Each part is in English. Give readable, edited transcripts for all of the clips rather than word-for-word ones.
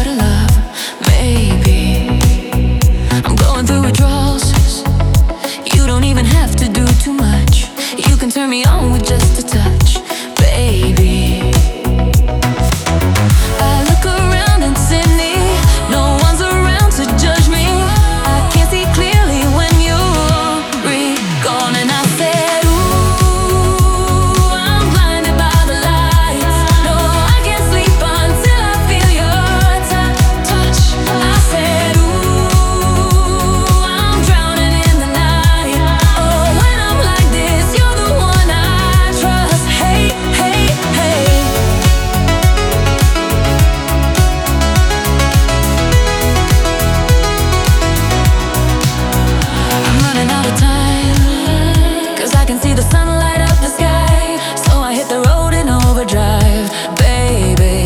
part of love. Maybe I'm going through withdrawals. You don't even have to do too much. You can turn me on with just a touch, baby. I look around in Sydney, no one's around to judge me. I can't see clearly when you're gone, and I said, ooh, I'm blinded by the lights. No, I can't sleep until I feel your touch. I said, ooh, I'm drowning in the night. Oh, when I'm like this, you're the one I trust. Hey, hey, hey. I'm running out of time, 'cause I can see the sun light up the sky. So I hit the road in overdrive, baby.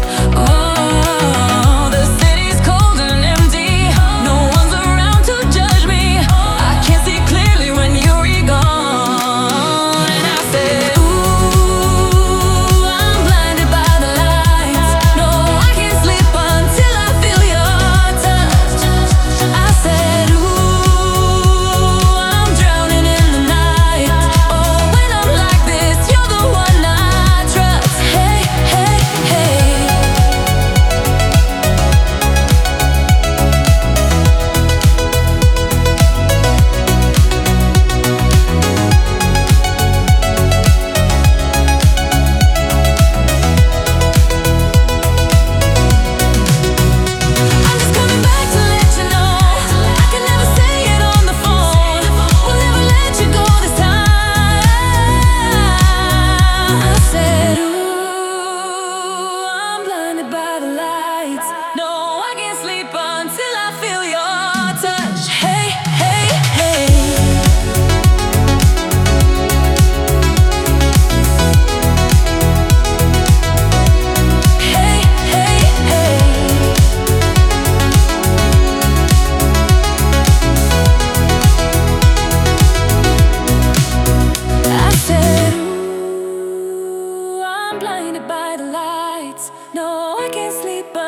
Oh, the city's cold and empty. No one's around to judge me. I can't see clearly when you're gone. And I said, ooh, I'm blinded by the lights. No, I can't sleep until I feel your touch. I said, ooh, I'm drowning in the night. Oh, when I'm like this, you're the one I trust. Hey, hey, hey. I'm just coming back to let you know I can never say it on the phone. We'll never let you go this time. I said, ooh, I'm blinded by the lights. No, I can't sleep until I feel your touch. Hey, hey, hey. Hey, hey, hey. I said, ooh, I'm blinded by the lights. No, I can't sleep